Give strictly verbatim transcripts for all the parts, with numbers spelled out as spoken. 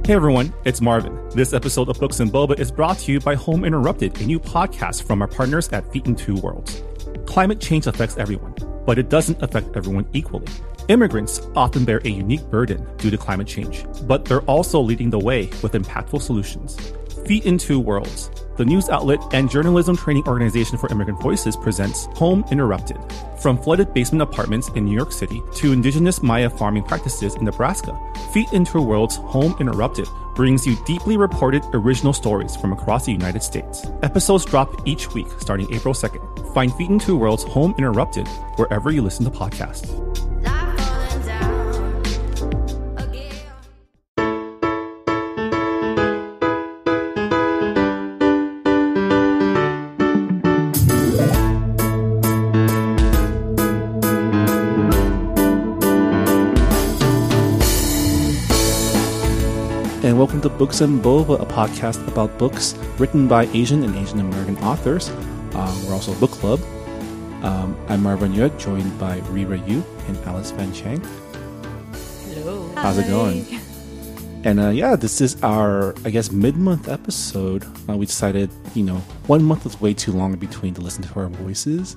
Hey everyone, it's Marvin. This episode of Books and Boba is brought to you by Home Interrupted, a new podcast from our partners at Feet in Two Worlds. Climate change affects everyone, but it doesn't affect everyone equally. Immigrants often bear a unique burden due to climate change, but they're also leading the way with impactful solutions. Feet in Two Worlds, the news outlet and journalism training organization for immigrant voices, presents Home Interrupted. From flooded basement apartments in New York City to indigenous Maya farming practices in Nebraska, Feet in Two Worlds Home Interrupted brings you deeply reported original stories from across the United States. Episodes drop each week starting April second. Find Feet in Two Worlds Home Interrupted wherever you listen to podcasts. And welcome to Books and Boba, a podcast about books written by Asian and Asian American authors. Um, we're also a book club. Um, I'm Marvin Yue, joined by Rira Yu and Alice Van Chang. Hello. How's it going? And uh, yeah, this is our, I guess, mid-month episode. Uh, we decided, you know, one month is way too long in between to listen to our voices.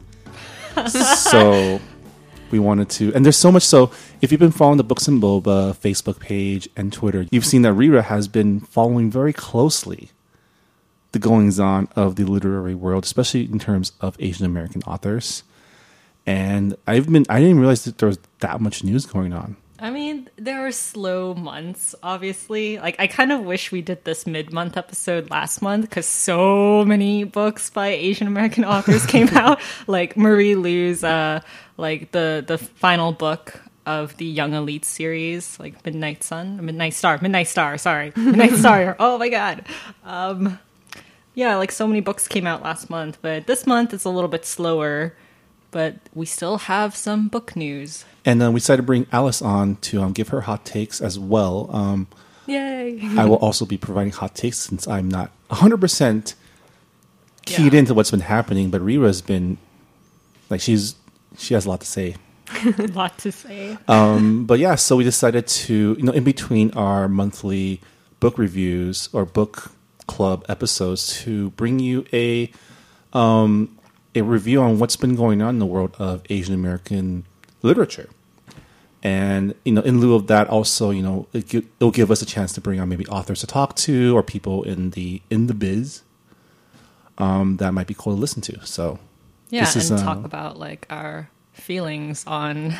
So we wanted to, and there's so much. So if you've been following the Books and Boba Facebook page and Twitter, you've seen that Rira has been following very closely the goings on of the literary world, especially in terms of Asian American authors. And I've been, I didn't realize that there was that much news going on. I mean, there are slow months, obviously. Like, I kind of wish we did this mid-month episode last month because so many books by Asian American authors came out. Like Marie Lu's, uh, like the the final book of the Young Elite series, like Midnight Sun, Midnight Star, Midnight Star. Sorry, Midnight Star. Oh my God. Um, yeah, like so many books came out last month, but this month it's a little bit slower. But we still have some book news. And then uh, we decided to bring Alice on to um, give her hot takes as well. Um, Yay. I will also be providing hot takes since I'm not one hundred percent keyed yeah. into what's been happening. But Rira's been, like, she's she has a lot to say. A lot to say. Um, but yeah, so we decided to, you know, in between our monthly book reviews or book club episodes, to bring you a... Um, a review on what's been going on in the world of Asian American literature. And, you know, in lieu of that, also, you know, it, it'll give us a chance to bring on maybe authors to talk to or people in the in the biz um, that might be cool to listen to. So, yeah, this and is, uh, talk about like our feelings on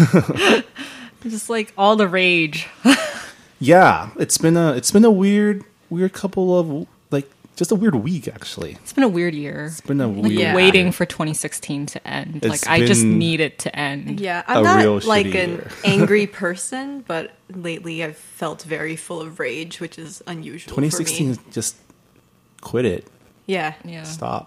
just like all the rage. yeah, it's been a it's been a weird weird couple of like. Just a weird week, actually. It's been a weird year. It's been a like weird yeah. waiting for twenty sixteen to end. It's like I just been need it to end. Yeah, a I'm real not like shitty an year. angry person, but lately I've felt very full of rage, which is unusual twenty for sixteen me. is just quit it. Yeah. Yeah. Stop.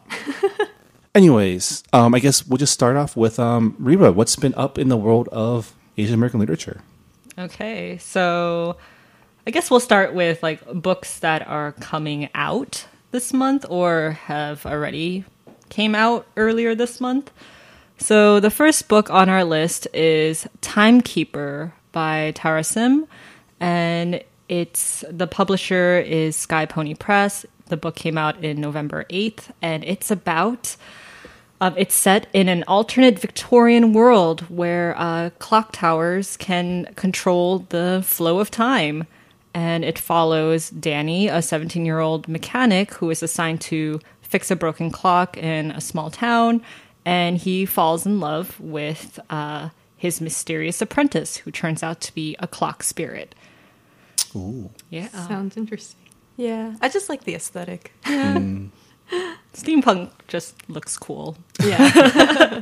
Anyways, um, I guess we'll just start off with um, Rira. What's been up in the world of Asian American literature? Okay, so I guess we'll start with like books that are coming out this month or have already came out earlier this month. So the first book on our list is Timekeeper by Tara Sim, and it's the publisher is Sky Pony Press. The book came out in November eighth, and it's about um, it's set in an alternate Victorian world where uh, clock towers can control the flow of time. And it follows Danny, a seventeen-year-old mechanic who is assigned to fix a broken clock in a small town. And he falls in love with uh, his mysterious apprentice, who turns out to be a clock spirit. Ooh. Yeah. Sounds interesting. Yeah, I just like the aesthetic. Mm. Steampunk just looks cool. Yeah.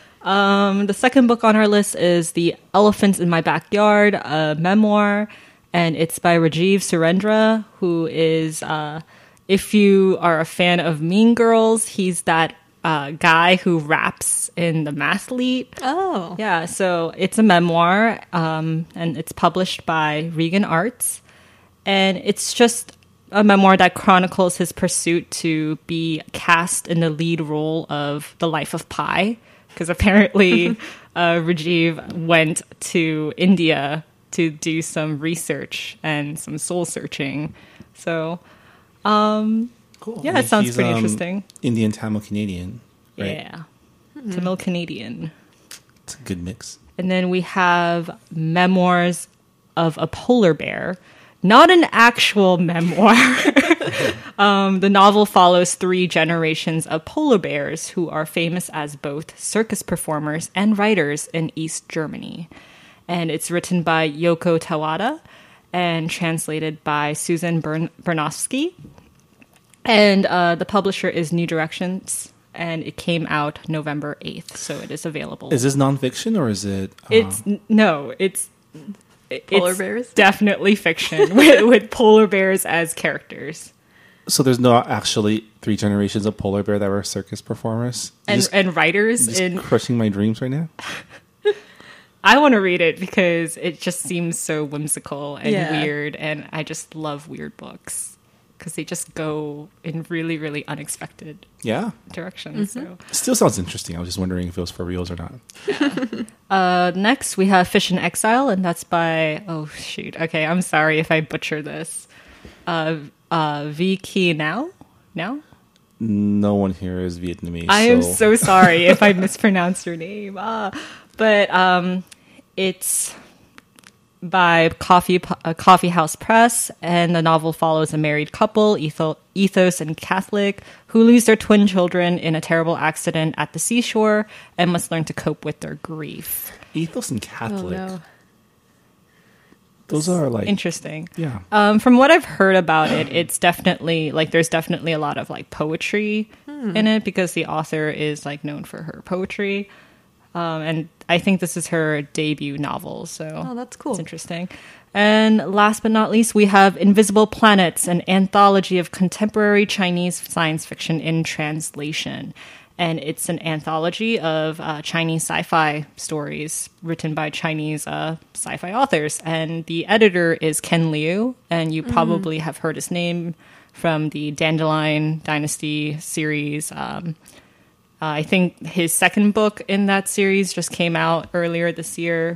Um, the second book on our list is The Elephants in My Backyard, a memoir. And it's by Rajiv Surendra, who is, uh, if you are a fan of Mean Girls, he's that uh, guy who raps in the Mathlete. Oh. Yeah, so it's a memoir, um, and it's published by Regan Arts. And it's just a memoir that chronicles his pursuit to be cast in the lead role of The Life of Pi. Because apparently uh, Rajiv went to India to do some research and some soul searching. So, um, Cool. yeah, And it sounds he's, pretty um, interesting. Indian, Tamil, Canadian. Right? Yeah. Tamil Canadian. It's a good mix. And then we have Memoirs of a Polar Bear. Not an actual memoir. um, the novel follows three generations of polar bears who are famous as both circus performers and writers in East Germany. And it's written by Yoko Tawada and translated by Susan Bern- Bernofsky. And uh, the publisher is New Directions. And it came out November eighth, so it is available. Is this nonfiction or is it? Uh, It's n- no, it's Polar it's bears? definitely fiction with, with polar bears as characters so there's not actually three generations of polar bear that were circus performers. You and just, and writers. just In crushing my dreams right now. I want to read it because it just seems so whimsical and Yeah. weird, and I just love weird books because they just go in really really unexpected Yeah, directions. So. still sounds interesting. I was just wondering if it was for reals or not. Uh, next, we have Fish in Exile, and that's by, oh, shoot. Okay, I'm sorry if I butcher this. Uh, uh, V. Ki Now? Now? No one here is Vietnamese. I am so sorry if I mispronounce your name. Ah, but um, it's by Coffee uh, Coffee House Press, and the novel follows a married couple, Etho- Ethos and Catholic, who lose their twin children in a terrible accident at the seashore and must learn to cope with their grief. Ethos and Oh, Catholic. no. Those are like Interesting. yeah. Um, from what I've heard about it, it's definitely like there's definitely a lot of like poetry in it because the author is like known for her poetry, um, and I think this is her debut novel. So Oh, that's cool. It's interesting. And last but not least, we have Invisible Planets, an anthology of contemporary Chinese science fiction in translation. And it's an anthology of uh, Chinese sci-fi stories written by Chinese uh, sci-fi authors. And the editor is Ken Liu, and you probably have heard his name from the Dandelion Dynasty series. Um, uh, I think his second book in that series just came out earlier this year.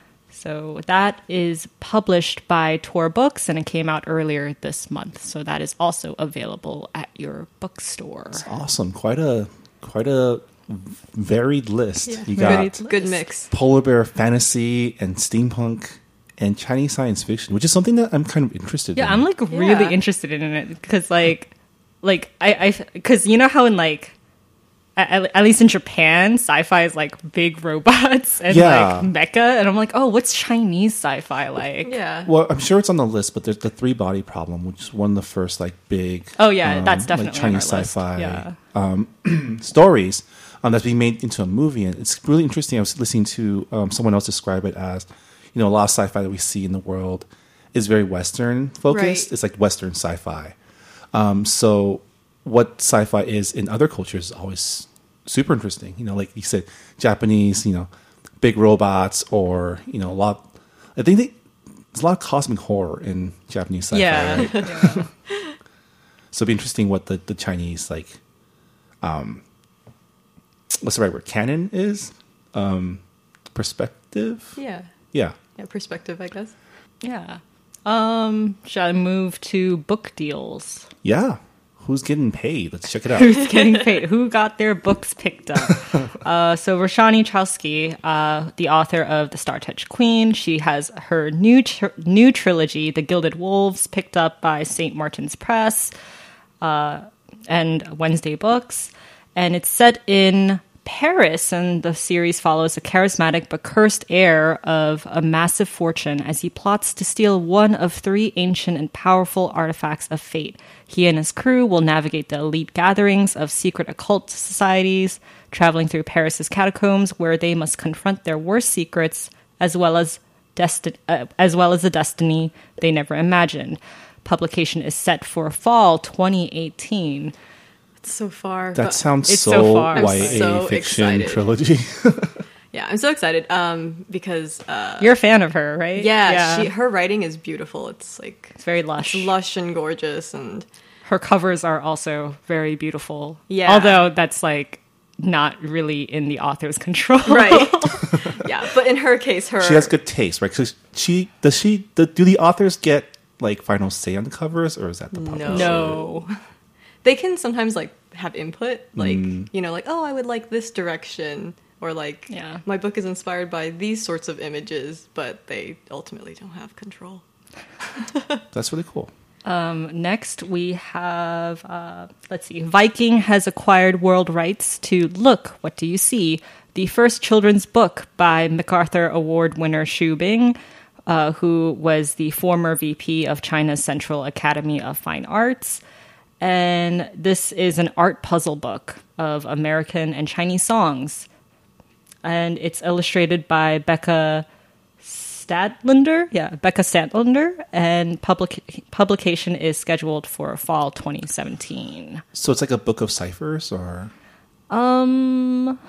So that is published by Tor Books, and it came out earlier this month. So that is also available at your bookstore. Awesome. Quite a quite a varied list. Yeah. You Good, got good mix. polar bear fantasy and steampunk and Chinese science fiction, which is something that I'm kind of interested in. Yeah, I'm like really Yeah. interested in it because, like, like I, I, because you know how in like, at, at least in Japan, sci-fi is like big robots and Yeah. like mecha, and I'm like, oh, what's Chinese sci-fi like? Yeah. Well, I'm sure it's on the list, but there's the three body problem, which is one of the first like big. Oh yeah, um, that's definitely like Chinese on our list. sci-fi Yeah. um, stories um, that's being made into a movie, and it's really interesting. I was listening to um, someone else describe it as, you know, a lot of sci-fi that we see in the world is very Western focused. Right. It's like Western sci-fi. Um, so what sci-fi is in other cultures is always super interesting. You know, like you said, Japanese, you know, big robots, or you know, a lot. I think they, there's a lot of cosmic horror in Japanese sci-fi. Yeah. Right? Yeah. So it'd be interesting what the, the Chinese like, um, what's the right word? Canon is, um, perspective. Yeah. Yeah. Yeah. Perspective, I guess. Yeah. Um, shall I move to book deals? Yeah. Who's getting paid? Let's check it out. Who's getting paid? Who got their books picked up? uh, so Roshani Chowsky, uh, the author of The Star-Touched Queen, she has her new tr- new trilogy, The Gilded Wolves, picked up by Saint Martin's Press uh, and Wednesday Books, and it's set in Paris, and the series follows a charismatic but cursed heir of a massive fortune as he plots to steal one of three ancient and powerful artifacts of fate. He and his crew will navigate the elite gatherings of secret occult societies, traveling through Paris's catacombs, where they must confront their worst secrets, as well as desti- uh, as well as the destiny they never imagined. Publication is set for fall twenty eighteen. It's so far. That but- sounds It's so, so far. Y A I'm so fiction excited. trilogy. Yeah, I'm so excited. Um, because uh, You're a fan of her, right? yeah, she her writing is beautiful. It's like It's very lush. it's lush and gorgeous, and Her covers are also very beautiful. Yeah. Although that's like not really in the author's control. right. Yeah, but in her case, her She has good taste, right? So she does she do, do the authors get like final say on the covers, or is that the publisher? No. They can sometimes like have input, like Mm. you know, like oh, I would like this direction, or like Yeah. my book is inspired by these sorts of images, but they ultimately don't have control. That's really cool. Um, next, we have, uh, let's see, Viking has acquired world rights to Look, What Do You See? The first children's book by MacArthur Award winner Xu Bing, uh, who was the former V P of China's Central Academy of Fine Arts. And this is an art puzzle book of American and Chinese songs. And it's illustrated by Becca Stadlander, yeah, Becca Stadlander, and public, publication is scheduled for fall twenty seventeen. So it's like a book of ciphers, or Um,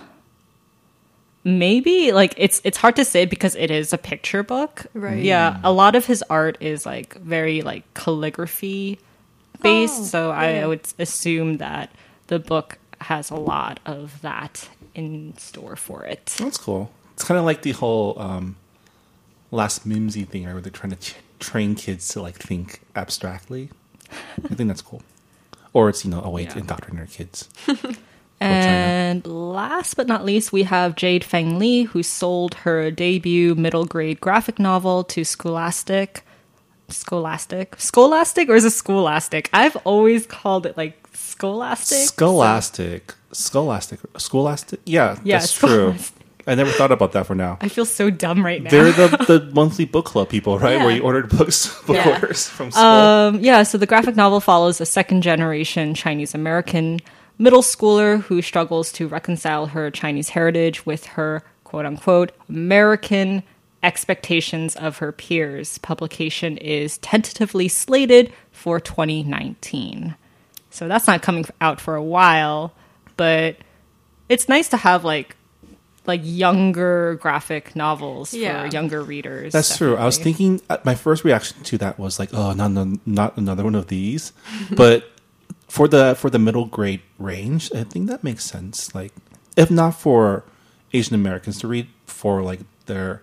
maybe like it's it's hard to say because it is a picture book, Right. Yeah, a lot of his art is like very like calligraphy based, Oh, so I, yeah. I would assume that the book has a lot of that in store for it. that's cool. It's kind of like the whole um, last Mimsy thing, right, where they're trying to ch- train kids to like think abstractly. I think that's cool. Or it's, you know, a way to Yeah. indoctrinate kids. And last but not least, we have Jade Feng Li, who sold her debut middle grade graphic novel to Scholastic. Scholastic? Scholastic or is it Scholastic? I've always called it like Scholastic. Scholastic. Scholastic. Scholastic? Yeah, Yeah, that's true. Scholastic. I never thought about that for now. I feel so dumb right now. They're the, the monthly book club people, right? Yeah. Where you ordered books, book Yeah. orders from school. Um, yeah, so the graphic novel follows a second generation Chinese American middle schooler who struggles to reconcile her Chinese heritage with her quote unquote American expectations of her peers. Publication is tentatively slated for twenty nineteen. So that's not coming out for a while, but it's nice to have like like younger graphic novels Yeah. for younger readers. That's true. I was definitely. thinking, uh, my first reaction to that was like, oh, not, not, not another one of these. But for the for the middle grade range, I think that makes sense. Like, if not for Asian Americans to read, for like their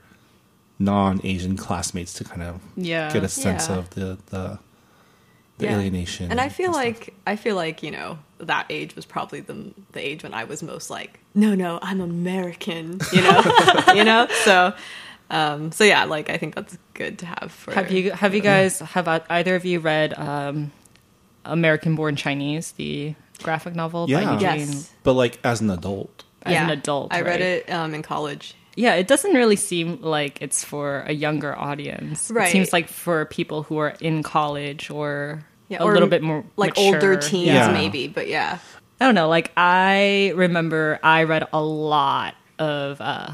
non-Asian classmates to kind of Yeah. get a sense Yeah. of the the, the Yeah. alienation. And I feel stuff. like I feel like you know that age was probably the the age when I was most like, no, no, I'm American, you know, you know. So, um, so yeah, like I think that's good to have. For Have you have you guys have either of you read um, American Born Chinese, the graphic novel by Yeah. Eugene? Yes. But like as an adult, As an adult, I read right? it um, in college. Yeah, it doesn't really seem like it's for a younger audience. Right. It seems like for people who are in college or Yeah, a or little bit more like mature. older teens, Yeah. maybe. But yeah, I don't know. Like I remember, I read a lot of uh,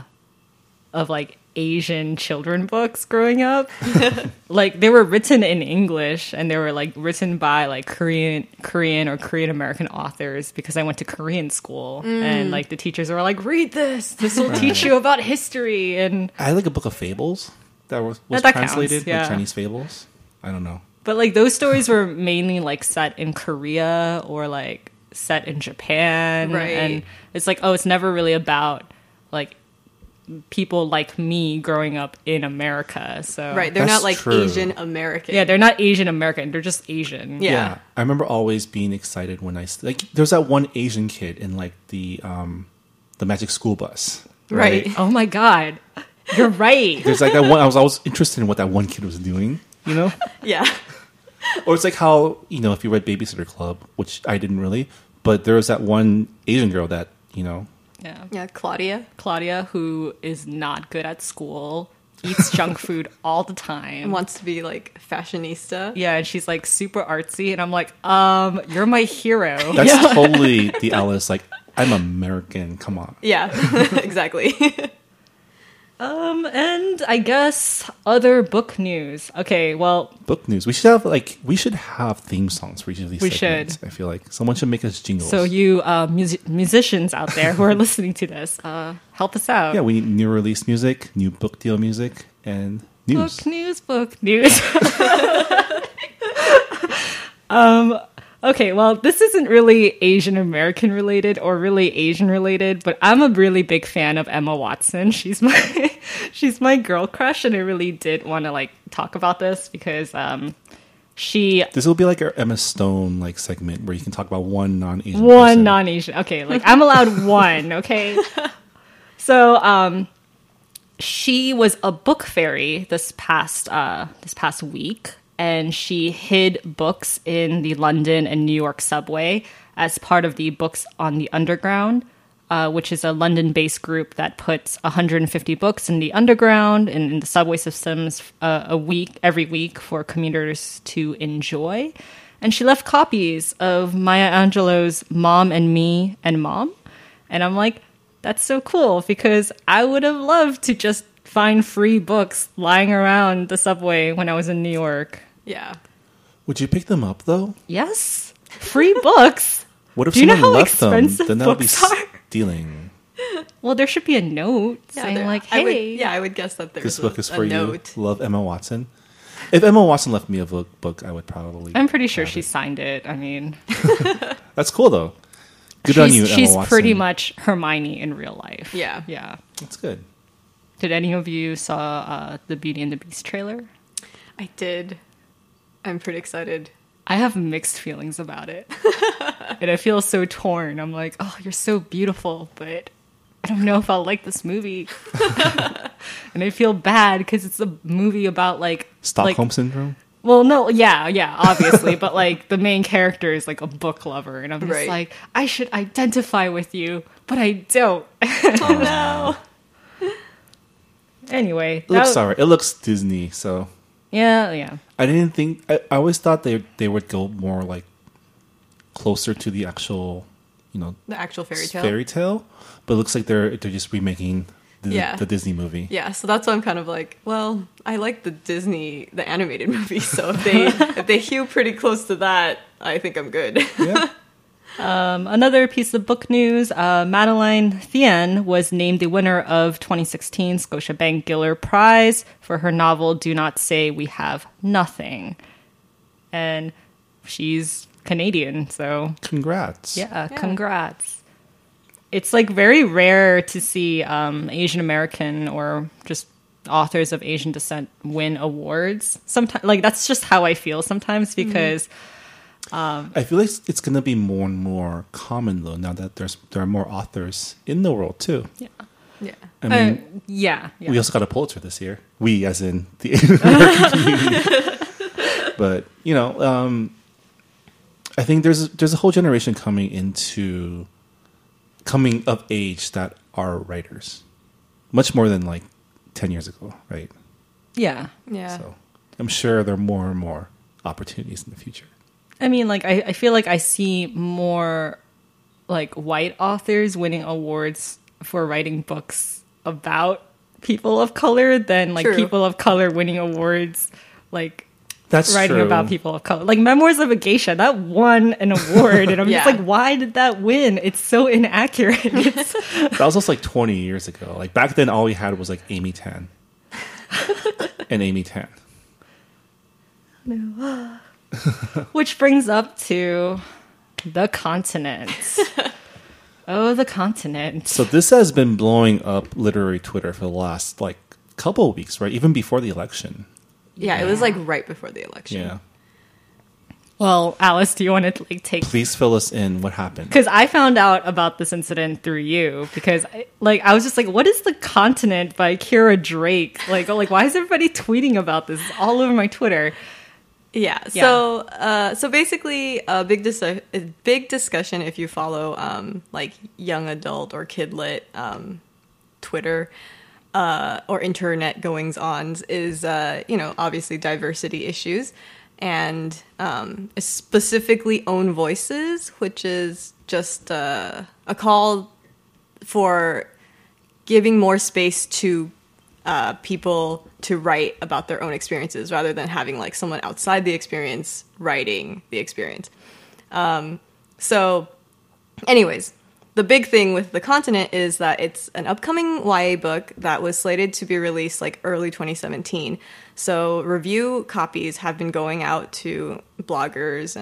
of like Asian children books growing up. Like they were written in English and they were like written by like Korean Korean or Korean American authors because I went to Korean school and like the teachers were like, read this. This will teach you about history and I had like a book of fables that was, was that counts, translated, yeah. like Chinese fables. I don't know. but like those stories were mainly like set in Korea or like set in Japan. Right. And it's like, oh, it's never really about like people like me growing up in America. So right. They're That's not like true. Asian American. yeah, they're not Asian American. They're just Asian. Yeah. I remember always being excited when I like. There's that one Asian kid in like the um the Magic School Bus, Right. Oh my God. You're right. There's like that one. I was always interested in what that one kid was doing, you know. Yeah. Or it's like how, you know, if you read Babysitter Club, which I didn't really, but there was that one Asian girl that, you know, Yeah. Yeah. Claudia Claudia, who is not good at school, eats junk food all the time. wants to be like fashionista. Yeah, and she's like super artsy, and I'm like, um, you're my hero. that's totally the Alice. Like, I'm American. Come on. Yeah. Exactly. Um, and I guess other book news. Okay, well, Book news. We should have like we should have theme songs for each of these. We segments, should. I feel like someone should make us jingles. so you uh, music- musicians out there who are listening to this, uh, help us out. yeah, we need new release music, new book deal music, and news. Book news, book news. um, Okay, well, this isn't really Asian American related or really Asian related, but I'm a really big fan of Emma Watson. She's my she's my girl crush, and I really did want to like talk about this because um she This will be like our Emma Stone like segment where you can talk about one non-Asian one person. non-Asian. Okay, like I'm allowed one, okay? So, um she was a book fairy this past uh this past week. And she hid books in the London and New York subway as part of the Books on the Underground, uh, which is a London-based group that puts one hundred fifty books in the underground and in the subway systems uh, a week, every week for commuters to enjoy. And she left copies of Maya Angelou's Mom and Me and Mom. And I'm like, that's so cool because I would have loved to just find free books lying around the subway when I was in New York. Yeah. Would you pick them up though? Yes. Free books. What if Do you know someone how left them? expensive Then that would be books are? stealing. Well, there should be a note Yeah, saying there- like, I would- hey. yeah, I would guess that there's This a, book is a for you. note. Love Emma Watson. If Emma Watson left me a book, book I would probably. I'm pretty sure have she it. signed it. I mean, That's cool though. Good she's, on you, Emma she's Watson. pretty much Hermione in real life. Yeah. Yeah. That's good. Did any of you saw uh, the Beauty and the Beast trailer? I did. I'm pretty excited. I have mixed feelings about it. And I feel so torn. I'm like, oh, you're so beautiful, but I don't know if I'll like this movie. And I feel bad because it's a movie about like Stockholm like, syndrome. well, no, yeah, yeah, obviously, but like the main character is like a book lover, and I'm just Right. like, I should identify with you, but I don't. Oh no. Anyway, It looks that- alright. It looks Disney, so yeah, yeah. I didn't think. I, I always thought they they would go more like closer to the actual, you know, The actual fairy tale. fairy tale. But it looks like they're they're just remaking the, Yeah. the Disney movie. Yeah, so that's why I'm kind of like, well, I like the Disney, the animated movie, so if they if they hew pretty close to that, I think I'm good. Yeah. Um, another piece of book news, uh, Madeline Thien was named the winner of twenty sixteen Scotiabank Giller Prize for her novel Do Not Say We Have Nothing. And she's Canadian, so Congrats. yeah, Yeah. congrats. It's like very rare to see um, Asian American or just authors of Asian descent win awards. Sometimes, like that's just how I feel sometimes because I feel like it's going to be more and more common though now that there's there are more authors in the world too. yeah, Yeah. I mean, Uh, yeah, yeah. we also got a Pulitzer this year. We, as in the Asian American community. But you know, um, I think there's there's a whole generation coming into coming of age that are writers, much more than like ten years ago, right? yeah. Yeah. So I'm sure there are more and more opportunities in the future. I mean, like, I, I feel like I see more, like, white authors winning awards for writing books about people of color than, like, True. people of color winning awards, like, That's writing true. about people of color. Like, Memoirs of a Geisha, that won an award. And I'm Yeah. just like, why did that win? It's so inaccurate. It's, That was also like twenty years ago. Like back then, all we had was like Amy Tan and Amy Tan. which brings up to the continent. Oh, the continent. So this has been blowing up literary Twitter for the last like couple of weeks, right? Even before the election. Yeah, it was like right before the election. Yeah. Well, Alice, do you want to like take? Please fill us in. What happened? Because I found out about this incident through you. Because I, like I was just like, "What is the continent?" by Kira Drake. Like, oh, like why is everybody tweeting about this? It's all over my Twitter. Yeah. Yeah. So, uh, so basically, a big dis- a big discussion if you follow um, like young adult or kidlit um, Twitter uh, or internet goings ons is uh, you know obviously diversity issues and um, specifically own voices, which is just uh, a call for giving more space to uh, people to write about their own experiences rather than having like someone outside the experience writing the experience. Um, so anyways, the big thing with The Continent is that it's an upcoming Y A book that was slated to be released like early twenty seventeen. So review copies have been going out to bloggers and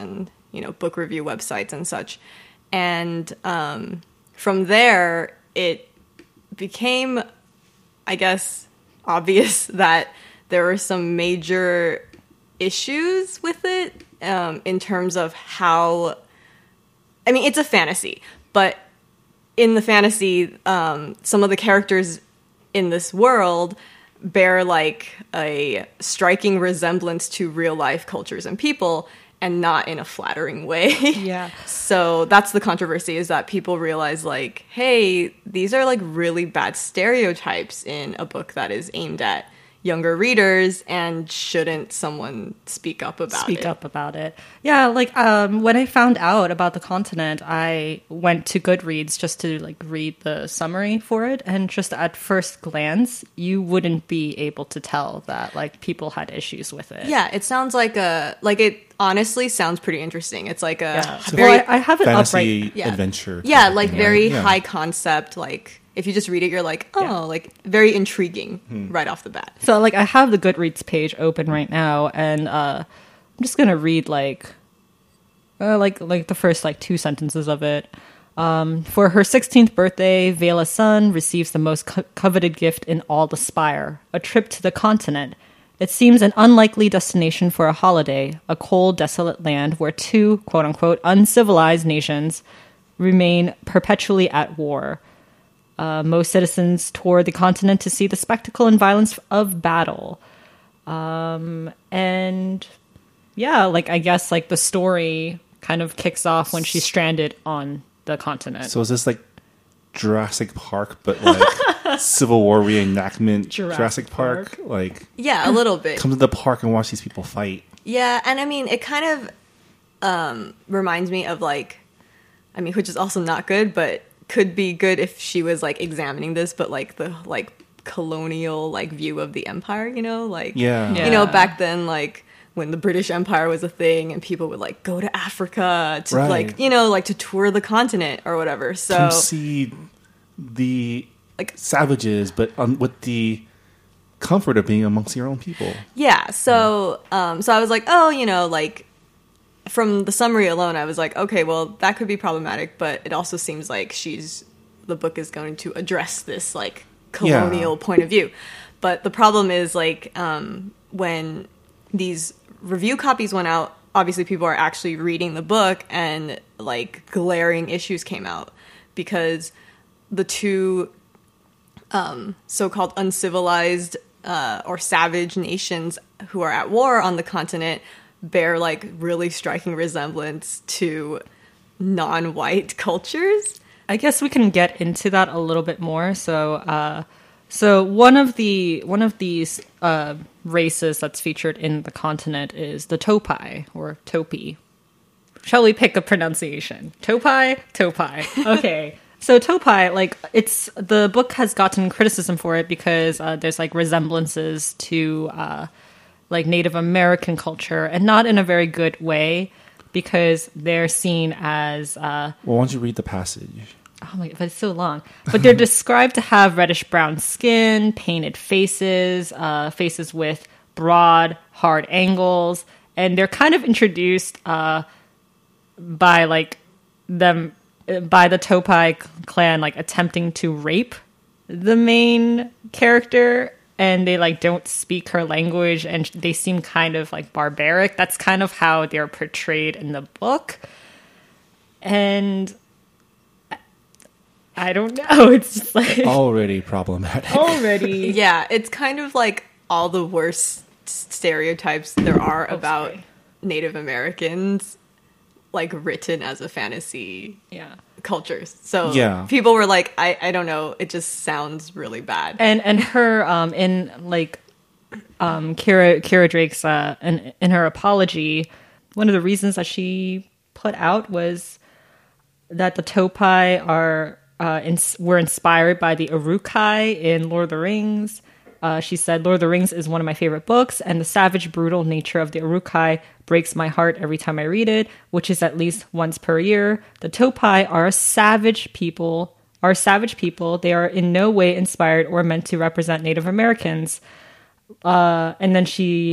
you know, book review websites and such. And um, from there, it became, I guess, obvious that there were some major issues with it um, in terms of how, I mean, it's a fantasy, but in the fantasy, um, some of the characters in this world bear like a striking resemblance to real life cultures and people, and not in a flattering way. Yeah. So that's the controversy, is that people realize like, hey, these are like really bad stereotypes in a book that is aimed at younger readers, and shouldn't someone speak up about speak it? up about it. Yeah, like um, when I found out about the continent, I went to Goodreads just to like read the summary for it, and just at first glance, you wouldn't be able to tell that like people had issues with it. Yeah, it sounds like a like it honestly sounds pretty interesting. It's like a Yeah. very Well, I, I have it up Fantasy right. Yeah. adventure. yeah, kind of like thing, very right? Yeah. high concept. Like if you just read it, you're like, oh, Yeah. like very intriguing Hmm. right off the bat. So like I have the Goodreads page open right now, and uh, I'm just gonna read like uh, like like the first like two sentences of it. Um, for her sixteenth birthday, Vela Sun receives the most co- coveted gift in all the Spire: a trip to the continent. It seems an unlikely destination for a holiday, a cold, desolate land where two quote unquote uncivilized nations remain perpetually at war. Uh, most citizens tour the continent to see the spectacle and violence of battle. Um, and yeah, like I guess like the story kind of kicks off when she's stranded on the continent. So is this like Jurassic Park, but like Civil War reenactment? Jurassic Jurassic, Park, Park. like Yeah, a little bit. come to the park and watch these people fight. Yeah, and I mean, it kind of um, reminds me of like, I mean, which is also not good, but could be good if she was like examining this, but like the like colonial like view of the empire, you know, like Yeah. Yeah. you know, back then, like when the British Empire was a thing, and people would like go to Africa to Right. like you know like to tour the continent or whatever. So Come see the like savages, but um, with the comfort of being amongst your own people. yeah, so um, so I was like, oh, you know, like. From the summary alone, I was like, okay, well, that could be problematic, but it also seems like she's the book is going to address this like colonial Yeah. point of view. But the problem is like um, when these review copies went out, obviously people are actually reading the book, and like glaring issues came out because the two um, so-called uncivilized uh, or savage nations who are at war on the continent bear like really striking resemblance to non-white cultures. I guess we can get into that a little bit more. So, uh, so one of the one of these uh, races that's featured in the continent is the Topi or Topi. Shall we pick a pronunciation? Topi, Topi. Okay. So Topi, like it's the book has gotten criticism for it because uh, there's like resemblances to uh, like Native American culture, and not in a very good way, because they're seen as uh, Well, why don't you read the passage? oh my god, but it's so long. But they're described to have reddish brown skin, painted faces, uh, faces with broad, hard angles, and they're kind of introduced uh, by like them by the Topi clan like attempting to rape the main character, and they like don't speak her language, and they seem kind of like barbaric. That's kind of how they're portrayed in the book. And I don't know. It's just like Already problematic. already. Yeah, it's kind of like all the worst stereotypes there are Oh, about sorry. Native Americans, like written as a fantasy Yeah. cultures. So Yeah. people were like, I, I don't know, it just sounds really bad. And and her um in like um Kira Kira Drake's uh in in her apology, one of the reasons that she put out was that the Topi are uh ins- were inspired by the Uruk-hai in Lord of the Rings. Uh, she said, Lord of the Rings is one of my favorite books, and the savage, brutal nature of the Uruk-hai breaks my heart every time I read it, which is at least once per year. The Topi are a savage people, are savage people. They are in no way inspired or meant to represent Native Americans. Uh, and then she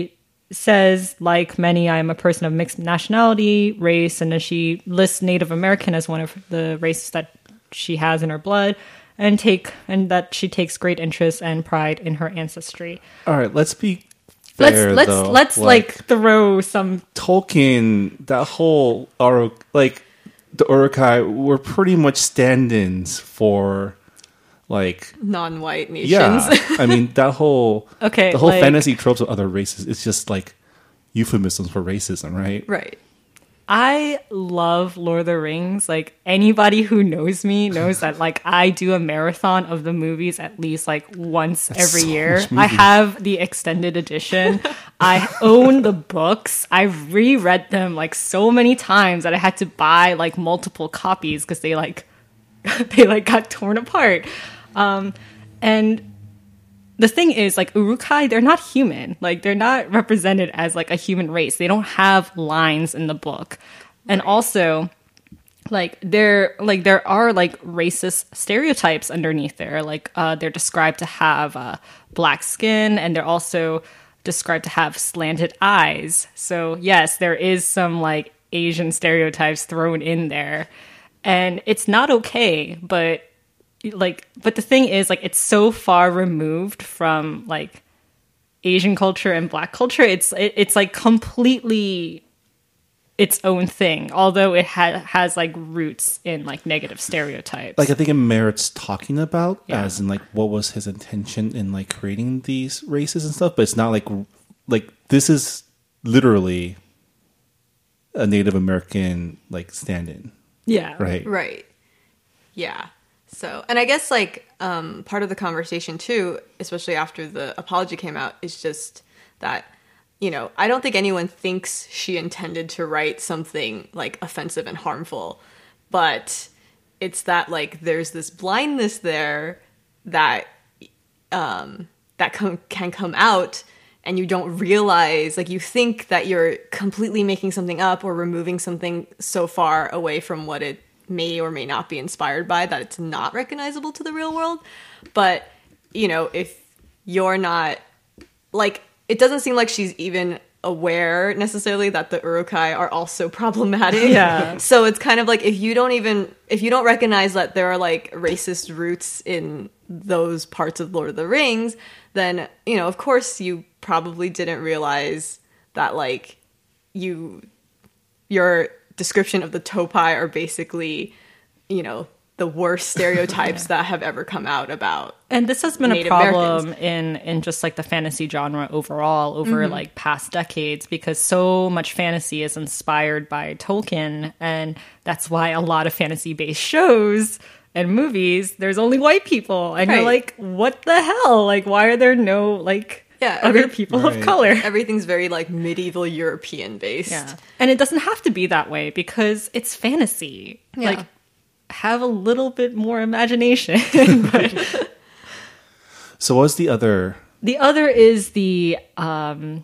says, like many, I am a person of mixed nationality, race, and then she lists Native American as one of the races that she has in her blood, and take and that she takes great interest and pride in her ancestry. All right, let's be fair, let's let's though. let's like, like throw some Tolkien. That whole Uru, like the Uruk-hai were pretty much stand-ins for like non-white nations. Yeah, I mean that whole okay, the whole like, fantasy tropes of other races. It's just like euphemisms for racism, right? Right. I love Lord of the Rings. Like anybody who knows me knows that like I do a marathon of the movies at least like once That's every so year. much I movies. have the extended edition. I own the books. I've reread them like so many times that I had to buy like multiple copies because they like they like got torn apart. Um, and the thing is, like, Uruk-hai, they're not human. Like, they're not represented as, like, a human race. They don't have lines in the book. And also, like, there, like, there are, like, racist stereotypes underneath there. Like, uh, they're described to have uh, black skin, and they're also described to have slanted eyes. So, yes, there is some, like, Asian stereotypes thrown in there. And it's not okay, but... like but the thing is like it's so far removed from like Asian culture and Black culture. It's it, it's like completely its own thing, although it ha- has like roots in like negative stereotypes. Like I think it merits talking about Yeah. as in like what was his intention in like creating these races and stuff, but it's not like like this is literally a Native American like stand-in, yeah, right? Right. Yeah. So, and I guess like um, part of the conversation too, especially after the apology came out, is just that, you know, I don't think anyone thinks she intended to write something like offensive and harmful, but it's that like there's this blindness there that um, that com- can come out, and you don't realize, like you think that you're completely making something up or removing something so far away from what it may or may not be inspired by that it's not recognizable to the real world. But, you know, if you're not, like, it doesn't seem like she's even aware necessarily that the Uruk-hai are also problematic. Yeah. So it's kind of like if you don't even, if you don't recognize that there are, like, racist roots in those parts of Lord of the Rings, then, you know, of course you probably didn't realize that, like, you, your description of the Topai are basically, you know, the worst stereotypes that have ever come out about. And this has been Native a problem Americans. in in just like the fantasy genre overall over mm-hmm. like past decades, because so much fantasy is inspired by Tolkien, and that's why a lot of fantasy based shows and movies there's only white people, and right. you're like, what the hell? Like, why are there no like Yeah, other every- people Right. of color? Everything's very like medieval European based. Yeah. And it doesn't have to be that way because it's fantasy. Yeah. Like, have a little bit more imagination. But So what's the other? the other is the, um,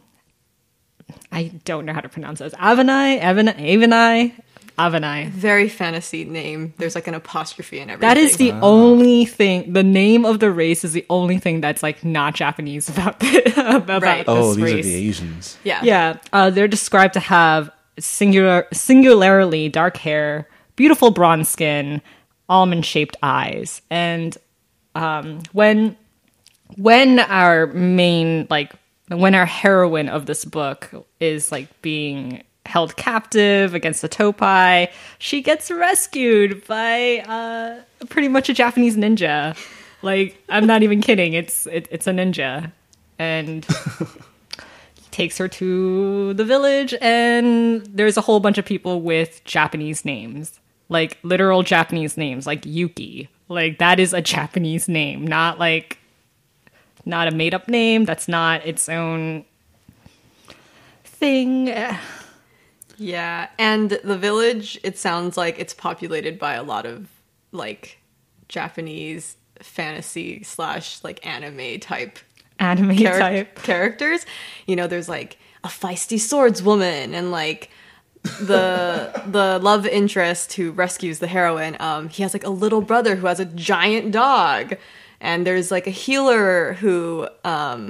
I don't know how to pronounce this. Avenai? Avenai? Avenai? Avenai. Very fantasy name. There's like an apostrophe and everything. That is the only thing, the name of the race is the only thing that's like not Japanese about, the, about Right. Oh, this these race. are the Asians. Yeah. Yeah, uh, they're described to have singular, singularly dark hair, beautiful bronze skin, almond-shaped eyes, and um, when when our main like when our heroine of this book is like being held captive against the Topai, she gets rescued by uh, pretty much a Japanese ninja. Like, I'm not even kidding. It's it, it's a ninja, and takes her to the village, and there's a whole bunch of people with Japanese names, like literal Japanese names, like Yuki. Like, that is a Japanese name, not like not a made up name. That's not its own thing. Yeah. And the village, it sounds like it's populated by a lot of like Japanese fantasy slash like anime type Anime charac- type. characters. You know, there's like a feisty swordswoman and like the the love interest who rescues the heroine. Um, he has like a little brother who has a giant dog, and there's like a healer who um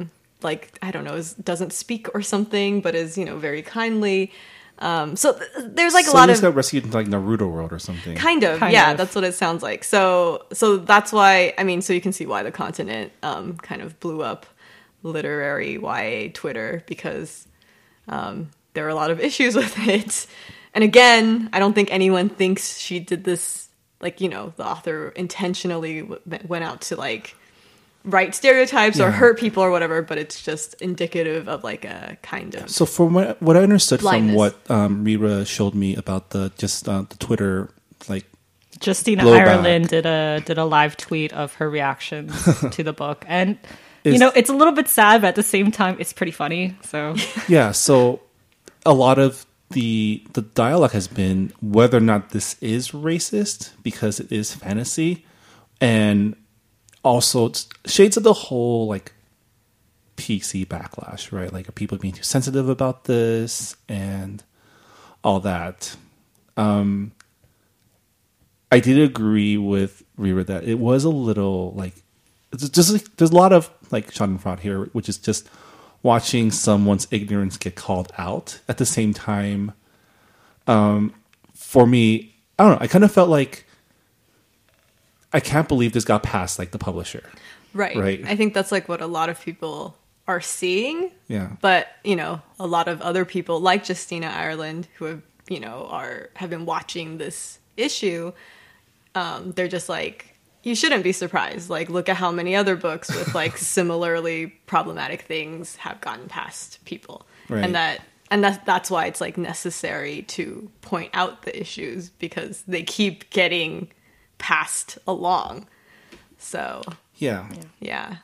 like, I don't know, is, doesn't speak or something, but is, you know, very kindly. Um, so th- there's like so a lot he of got rescued into like Naruto world or something. kind of, Kind yeah, of. that's what it sounds like. So, so that's why, I mean, so you can see why the continent, um, kind of blew up literary Y A Twitter, because, um, there are a lot of issues with it. And again, I don't think anyone thinks she did this, like, you know, the author intentionally w- went out to like write stereotypes or Yeah. hurt people or whatever, but it's just indicative of like a kind of So from what, what I understood Blindness. from what um, Rira showed me about the just uh, the Twitter, like, Justina Blowback. Ireland did a did a live tweet of her reactions to the book, and you Is- know it's a little bit sad, but at the same time, it's pretty funny. So yeah, so a lot of the the dialogue has been whether or not this is racist because it is fantasy, and also it's shades of the whole like P C backlash, right? Like, are people being too sensitive about this and all that? Um, I did agree with Rira that it was a little like it's just like, there's a lot of like Schadenfreude here, which is just watching someone's ignorance get called out at the same time. Um, for me, I don't know. I kind of felt like I can't believe this got past like the publisher. right. Right. I think that's like what a lot of people are seeing. Yeah. But, you know, a lot of other people like Justina Ireland who have, you know, are have been watching this issue, um, they're just like, you shouldn't be surprised. Like, look at how many other books with like similarly problematic things have gotten past people. Right. And that and that that's why it's like necessary to point out the issues, because they keep getting passed along. So, Yeah. yeah.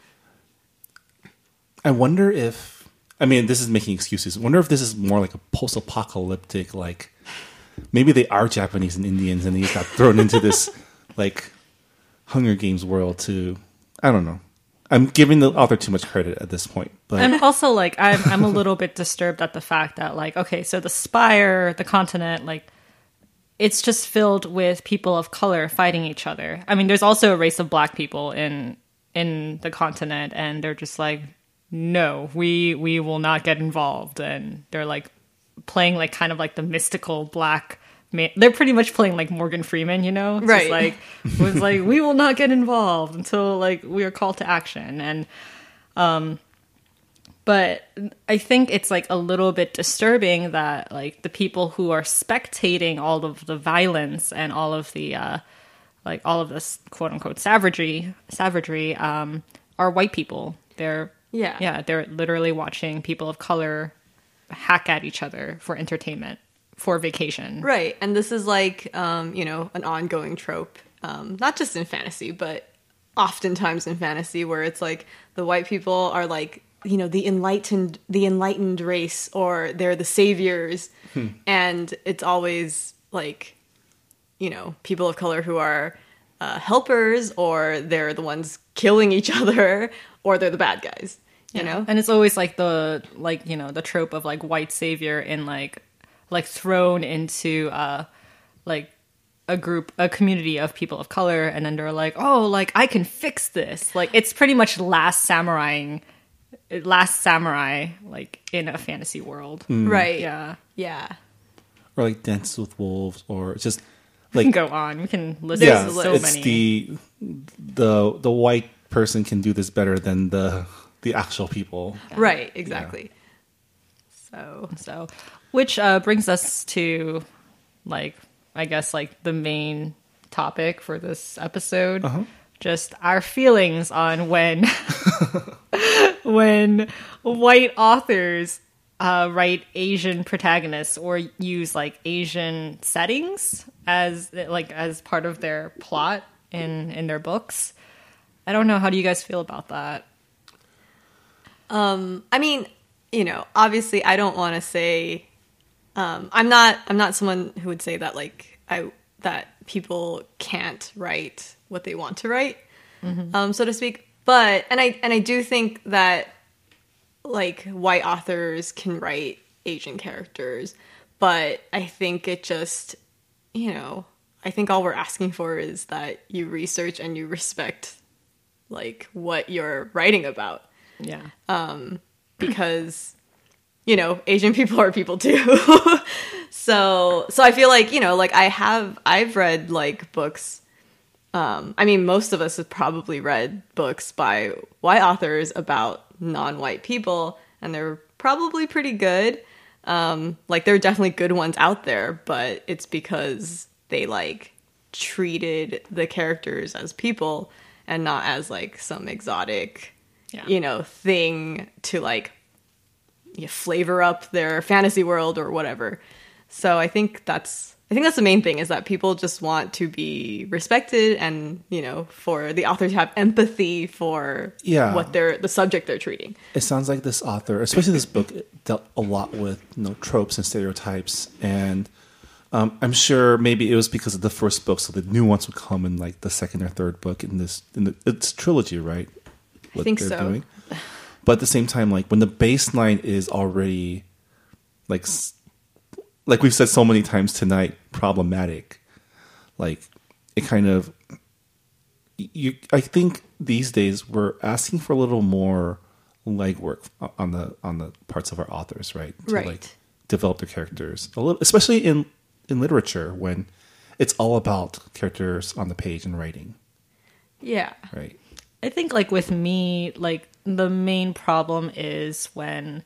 I wonder if, I mean, this is making excuses. I wonder if this is more like a post-apocalyptic, like, maybe they are Japanese and Indians and they just got thrown into this, like, Hunger Games world to, I don't know. I'm giving the author too much credit at this point. But and also like I'm I'm a little bit disturbed at the fact that like okay, so the Spire, the continent, like it's just filled with people of color fighting each other. I mean, there's also a race of black people in in the continent, and they're just like, no, we we will not get involved, and they're like playing like kind of like the mystical black. Man, they're pretty much playing like Morgan Freeman, you know, it's Right. just like was like we will not get involved until like we are called to action, and um, but I think it's like a little bit disturbing that like the people who are spectating all of the violence and all of the uh, like all of this quote unquote savagery, savagery, um, are white people. They're Yeah. yeah, they're literally watching people of color hack at each other for entertainment, for vacation. Right. And this is like, um, you know, an ongoing trope, um, not just in fantasy, but oftentimes in fantasy, where it's like the white people are like, you know, the enlightened, the enlightened race, or they're the saviors. Hmm. And it's always like, you know, people of color who are uh, helpers, or they're the ones killing each other, or they're the bad guys, you know? And it's always like the like, you know, the trope of like white savior in like like thrown into uh like a group, a community of people of color, and then they're like, oh, like I can fix this. Like it's pretty much Last Samurai, Last Samurai, like in a fantasy world. Right. Yeah, Yeah. or like Dance with Wolves, or it's just we can like go on. We can list yeah, so it's many. the the the white person can do this better than the the actual people. Right. Exactly. So, So, which uh, brings us to, like, I guess, like the main topic for this episode, Uh-huh. just our feelings on when, when white authors uh, write Asian protagonists or use like Asian settings as like as part of their plot in in their books. I don't know. How do you guys feel about that? Um, I mean, you know, obviously I don't want to say, um, I'm not, I'm not someone who would say that like I, that people can't write what they want to write, um, so to speak. But, and I, and I do think that like white authors can write Asian characters, but I think it just, you know, I think all we're asking for is that you research and you respect like what you're writing about. Yeah. Because, you know, Asian people are people too. so so I feel like, you know, like I have I've read like books. Um, I mean, most of us have probably read books by white authors about non-white people, and they're probably pretty good. Um, like there are definitely good ones out there, but it's because they like treated the characters as people and not as like some exotic, Yeah. you know, thing to like you flavor up their fantasy world or whatever. So I think that's I think that's the main thing, is that people just want to be respected, and you know, for the author to have empathy for Yeah. what they're the subject they're treating. It sounds like this author, especially this book, dealt a lot with, you know, tropes and stereotypes, and um, I'm sure maybe it was because of the first book, so the new ones would come in like the second or third book in this. In the, it's trilogy, right? What I think so. But at the same time, like when the baseline is already like s- like we've said so many times tonight, problematic. Like it kind of you. I think these days we're asking for a little more legwork on the on the parts of our authors, right? To Right. like develop their characters a little, especially in in literature when it's all about characters on the page and writing, Yeah. right? I think like with me, like the main problem is when,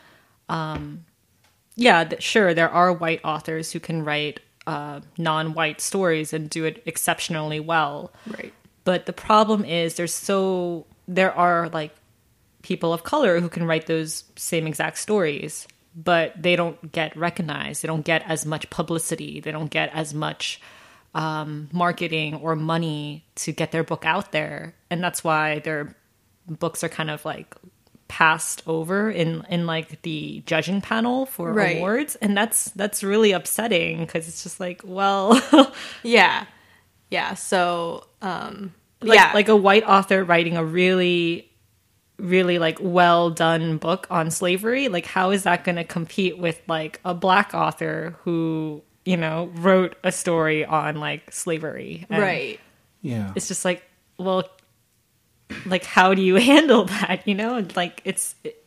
um, yeah, th- sure, there are white authors who can write uh, non-white stories and do it exceptionally well. Right. But the problem is there's so there are like people of color who can write those same exact stories, but they don't get recognized. They don't get as much publicity. They don't get as much um, marketing or money to get their book out there. And that's why their books are kind of like passed over in, in like the judging panel for Right. awards. And that's, that's really upsetting because it's just like, well, Yeah. Yeah. So, um, like, yeah. like a white author writing a really, really like well done book on slavery. Like, how is that going to compete with like a black author who, you know, wrote a story on like slavery? And right. Yeah. It's just like, well, like, how do you handle that? You know, And, like it's, it,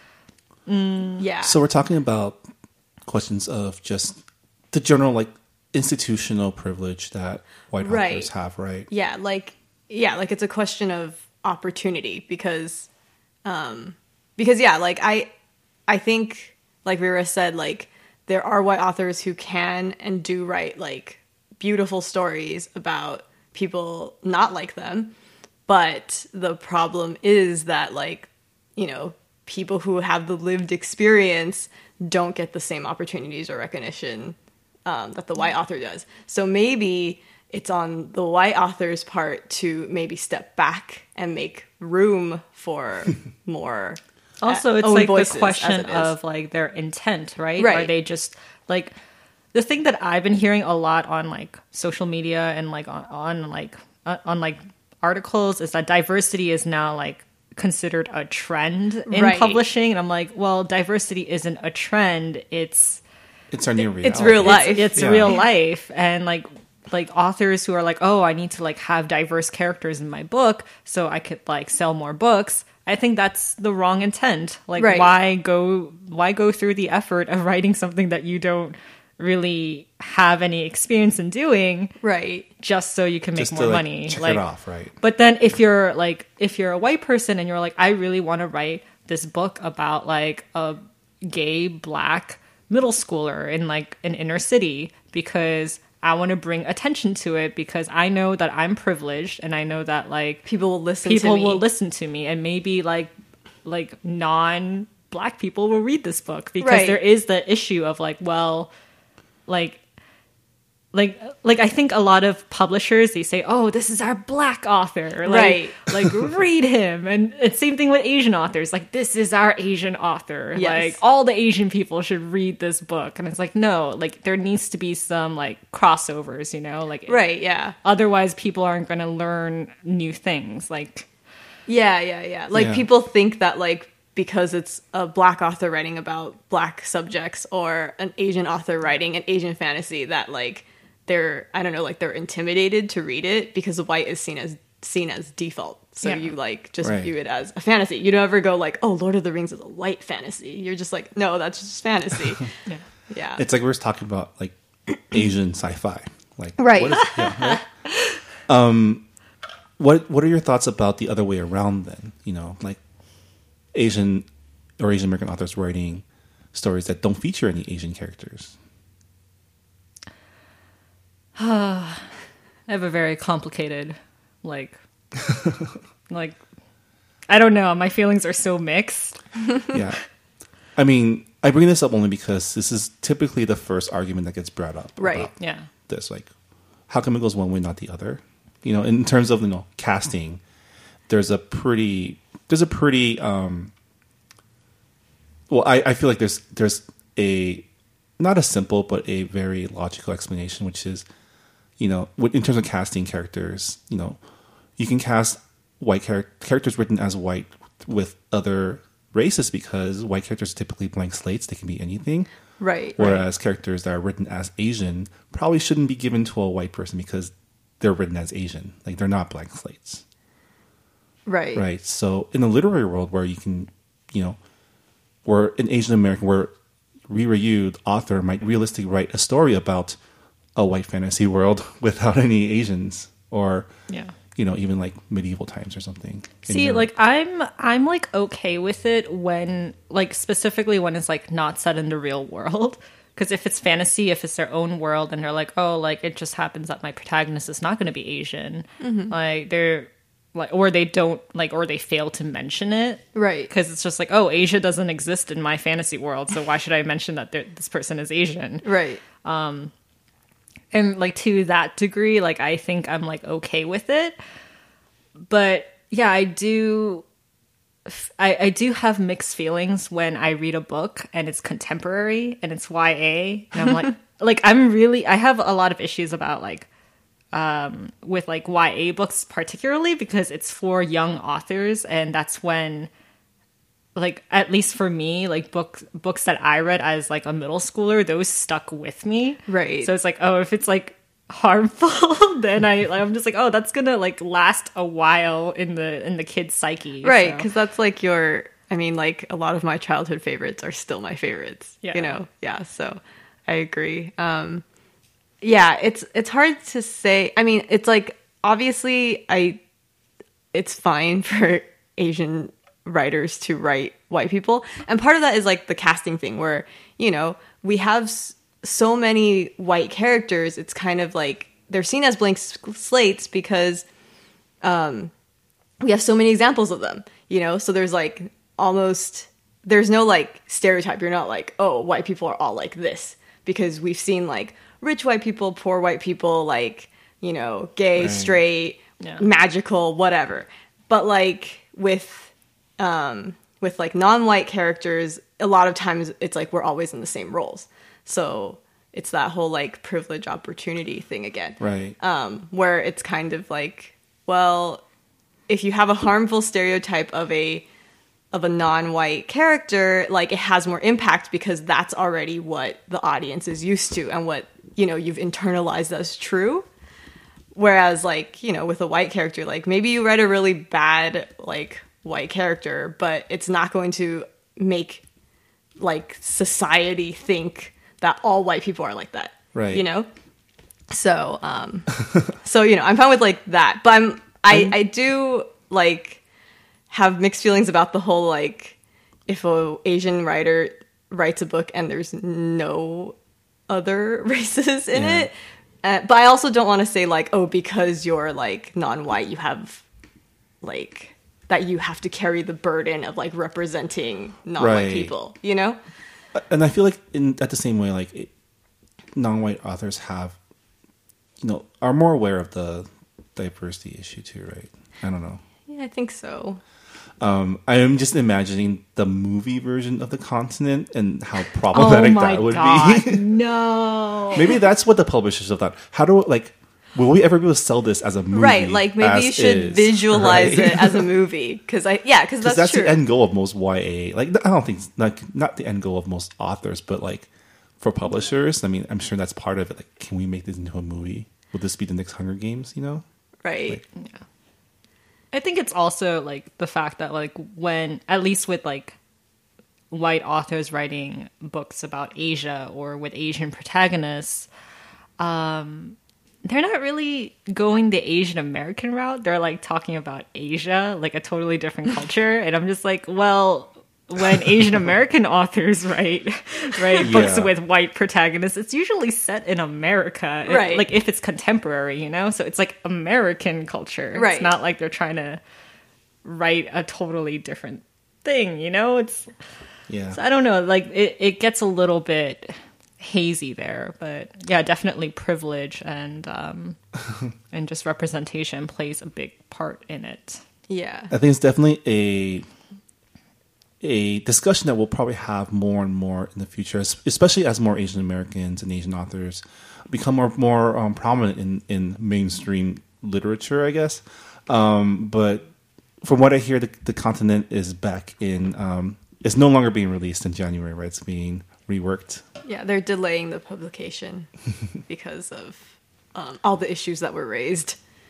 Yeah. So we're talking about questions of just the general like institutional privilege that white Right. authors have, right? yeah. Like, yeah, like it's a question of opportunity because, um, because yeah, like I, I think like Rira said, like there are white authors who can and do write like beautiful stories about people not like them. But the problem is that like, you know, people who have the lived experience don't get the same opportunities or recognition um, that the white author does. So maybe it's on the white author's part to maybe step back and make room for more. also uh, it's own like the voices, as question it is. of like their intent, right? Right. Are they just like the thing that I've been hearing a lot on like social media and like on, on like uh, on like articles is that diversity is now like considered a trend in Right. publishing, and I'm like, well, diversity isn't a trend, it's It's our new reality. It's real life. it's, it's Yeah. real life. And like like authors who are like, oh, I need to like have diverse characters in my book so I could like sell more books. I think that's the wrong intent. Like, Right. why go why go through the effort of writing something that you don't really have any experience in doing Right. just so you can make Just more to, like, money? check like, it off, right? But then if you're like if you're a white person and you're like, I really want to write this book about like a gay black middle schooler in like an inner city because I want to bring attention to it because I know that I'm privileged and I know that like People will listen people to me. will listen to me, and maybe like like non black people will read this book because Right. there is the issue of like, well, like like like I think a lot of publishers, they say, oh, this is our black author, like, Right. like read him. And it's same thing with Asian authors, like this is our Asian author, Yes. like all the Asian people should read this book. And it's like, no, like there needs to be some like crossovers, you know, like Right. Yeah. otherwise people aren't going to learn new things. Like Yeah, yeah, yeah. Like Yeah. people think that like because it's a black author writing about black subjects or an Asian author writing an Asian fantasy that like they're I don't know, like they're intimidated to read it because white is seen as seen as default. So Yeah. you like just Right. view it as a fantasy. You never go like, oh, Lord of the Rings is a white fantasy. You're just like, no, that's just fantasy. Yeah. Yeah. It's like we were talking about like Asian sci-fi. Like Right. What, is, yeah, right? Um, what what are your thoughts about the other way around then? You know, like Asian or Asian American authors writing stories that don't feature any Asian characters. I have a very complicated, like, like, I don't know. My feelings are so mixed. Yeah. I mean, I bring this up only because this is typically the first argument that gets brought up. Right. about Yeah. This, like, how come it goes one way, not the other? You know, in terms of, you know, casting, there's a pretty, there's a pretty, um, well, I, I feel like there's, there's a, not a simple, but a very logical explanation, which is, you know, in terms of casting characters, you know, you can cast white char- characters written as white with other races because white characters are typically blank slates. They can be anything. Right. Whereas characters that are written as Asian probably shouldn't be given to a white person because they're written as Asian. Like, they're not blank slates. Right. Right. So in the literary world where you can, you know, where an Asian American, where Riri, the author, might realistically write a story about a white fantasy world without any Asians, or Yeah. you know, even like medieval times or something. in See, Europe. like I'm I'm like okay with it when like specifically when it's like not set in the real world. Because if it's fantasy, if it's their own world, and they're like, oh, like it just happens that my protagonist is not going to be Asian, like they're like, or they don't like, or they fail to mention it, Right. Because it's just like, oh, Asia doesn't exist in my fantasy world, so why should I mention that there- this person is Asian? Right. And like to that degree, like I think I'm like okay with it. But yeah, I do I, I do have mixed feelings when I read a book and it's contemporary and it's Y A, and I'm like like I'm really I have a lot of issues about like um with like Y A books particularly because it's for young authors, and that's when like at least for me, like books books that I read as like a middle schooler, those stuck with me. Right. So it's like, oh, if it's like harmful, then I like, I'm just like, oh, that's gonna like last a while in the in the kid's psyche. Right. So- Because that's like your, I mean, like a lot of my childhood favorites are still my favorites. Yeah. You know? Yeah. So I agree. Um, yeah, it's, it's hard to say. I mean, it's like, obviously I, it's fine for Asian writers to write white people. And part of that is like the casting thing where, you know, we have s- so many white characters. It's kind of like they're seen as blank s- slates because um, we have so many examples of them, you know? So there's like almost, there's no like stereotype. You're not like, oh, white people are all like this, because we've seen like rich white people, poor white people, like, you know, gay, Right. straight, Yeah. magical, whatever. But like with um, with like non-white characters, a lot of times it's like we're always in the same roles. So it's that whole like privilege opportunity thing again. right. Um, where it's kind of like, well, if you have a harmful stereotype of a of a non-white character, like it has more impact because that's already what the audience is used to and what, you know, you've internalized as true. Whereas like, you know, with a white character, like maybe you write a really bad like white character, but it's not going to make like society think that all white people are like that. Right. You know? So, um, so, you know, I'm fine with like that, but I'm, I, I do like have mixed feelings about the whole, like, if a Asian writer writes a book and there's no other races in Yeah. it. Uh, but I also don't want to say like, oh, because you're like non-white, you have like that you have to carry the burden of like representing non-white Right. people, you know? And I feel like in at the same way, like it, non-white authors have, you know, are more aware of the diversity issue too, right? I don't know. Yeah, I think so. Um, I am just imagining the movie version of The Continent and how problematic that would be. no. Maybe that's what the publishers have thought. How do like will we ever be able to sell this as a movie? Right, like maybe as you should is, visualize right? it as a movie because I yeah because Because that's, that's true. the end goal of most Y A. Like I don't think it's like not the end goal of most authors, but like for publishers, I mean, I'm sure that's part of it. Like, can we make this into a movie? Will this be the next Hunger Games? You know? Right. Like, Yeah. I think it's also like the fact that like when, at least with like white authors writing books about Asia or with Asian protagonists, um, they're not really going the Asian American route. They're like talking about Asia, like a totally different culture. And I'm just like, well, when Asian American authors write write books Yeah. with white protagonists, it's usually set in America. It- Right. like if it's contemporary, you know? So it's like American culture. Right. It's not like they're trying to write a totally different thing, you know? It's Yeah. so I don't know, like it, it gets a little bit hazy there, but yeah, definitely privilege and um and just representation plays a big part in it. Yeah. I think it's definitely a a discussion that we'll probably have more and more in the future, es- especially as more Asian Americans and Asian authors become more more um, prominent in, in mainstream literature, I guess. Um, but from what I hear, the, the continent is back in. Um, it's no longer being released in January, right? It's being reworked. Yeah, they're delaying the publication because of um, all the issues that were raised.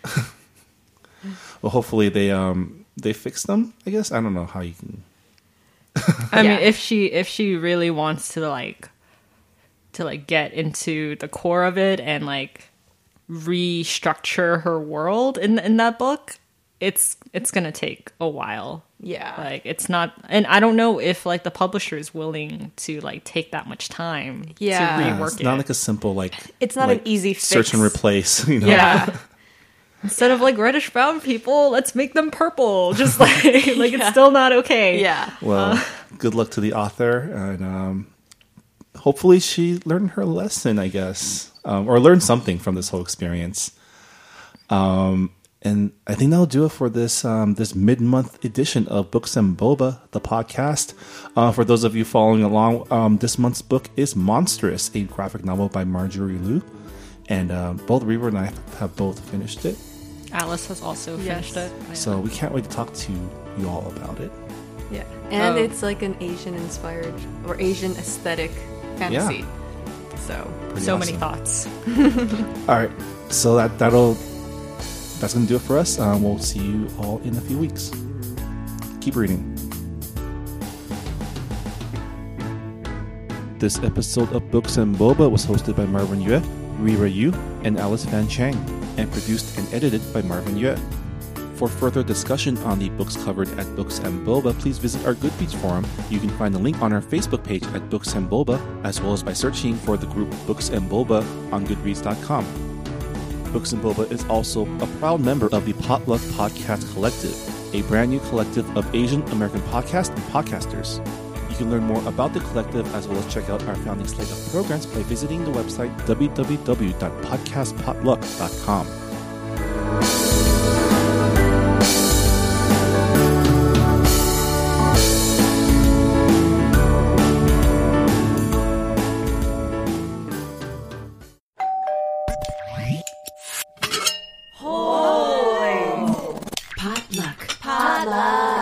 Well, hopefully they um they fix them. I guess I don't know how you can. I Yeah. mean, if she if she really wants to like to like get into the core of it and like restructure her world in in that book, it's it's gonna take a while. Yeah. Like it's not, and I don't know if like the publisher is willing to like take that much time Yeah. to Yeah, rework it's it. not like a simple like. It's not like, an easy search and fix. replace. You know? Yeah. Instead of like reddish brown people, let's make them purple. Just like like it's still not okay. Yeah. Well, Uh. good luck to the author, and um, hopefully she learned her lesson, I guess, um, or learned something from this whole experience. Um, and I think that'll do it for this um, this mid month edition of Books and Boba, the podcast. Uh, for those of you following along, um, this month's book is Monstrous, a graphic novel by Marjorie Liu, and uh, both Reaver and I have both finished it. Alice has also Yes. finished it. So we can't wait to talk to you all about it. Yeah. And Oh. it's like an Asian inspired or Asian aesthetic fantasy. So, Pretty so awesome. many thoughts. All right, so that that'll that's gonna do it for us. Um, we'll see you all in a few weeks. Keep reading. This episode of Books and Boba was hosted by Marvin Yue, Rira Yu, and Alice Fan Chang, and produced and edited by Marvin Yue. For further discussion on the books covered at Books and Boba, please visit our Goodreads forum. You can find the link on our Facebook page at Books and Boba, as well as by searching for the group Books and Boba on goodreads dot com. Books and Boba is also a proud member of the Potluck Podcast Collective, a brand new collective of Asian American podcasts and podcasters. You can learn more about the collective as well as check out our founding slate of programs by visiting the website w w w dot podcast potluck dot com. Potluck. Potluck.